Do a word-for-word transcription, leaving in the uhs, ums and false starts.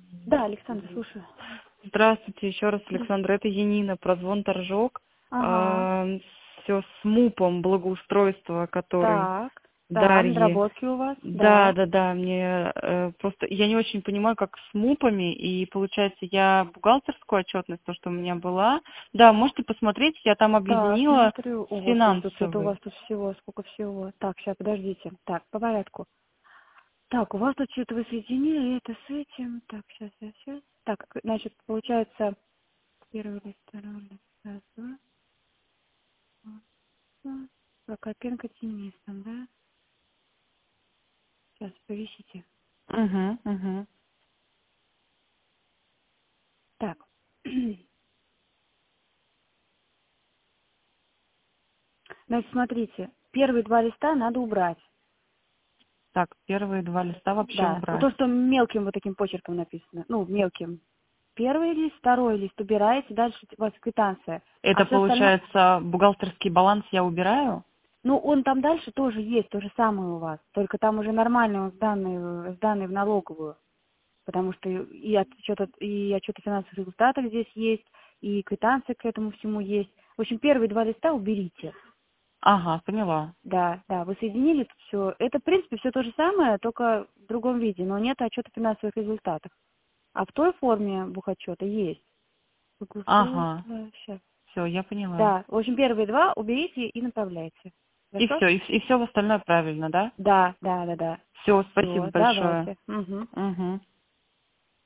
Да, Александр, слушаю. Здравствуйте еще раз, Да. Александр. Это Янина, прозвон Торжок. Ага. Все с МУПом благоустройства, который Так. Да, Дарьи. наработки у вас, Да, да. да, да, мне э, просто я не очень понимаю, как с МУПами, и получается, я бухгалтерскую отчетность, то, что у меня была. Да, можете посмотреть, я там Так, объединила смотрю. О, с господи, тут что-то у финансовой. вас тут всего, сколько всего. Так, сейчас, подождите. Так, по порядку. Так, у вас тут что-то вы соединили, это с этим. Так, сейчас, сейчас, сейчас. Так, значит, получается, первый лист, второй лист, раз, два, вот, вот. Прокопенко Денис там, да? Сейчас, повисите. Угу, угу. Так. Значит, смотрите, первые два листа надо убрать. Так, первые два листа вообще Да, вот убрать. то, что мелким вот таким почерком написано. Ну, мелким. Первый лист, второй лист убираете, дальше у вас квитанция. А Это все остальное, получается бухгалтерский баланс я убираю? ну, он там дальше тоже есть, то же самое у вас. Только там уже нормально он сданный, сданный в налоговую. Потому что и отчет, и отчет о финансовых результатах здесь есть, и квитанция к этому всему есть. В общем, первые два листа уберите. Ага, поняла. Да, да, вы соединили тут все. Это, в принципе, все то же самое, только в другом виде, но нет отчета о финансовых результатах. А в той форме бухотчета есть. Ага, Благоустройство, сейчас. все, я поняла. Да, в общем, первые два уберите и направляйте. И Хорошо? все, и, и все остальное правильно, да? Да, да, да, да. Все, спасибо Все, большое. давайте. Угу. Угу.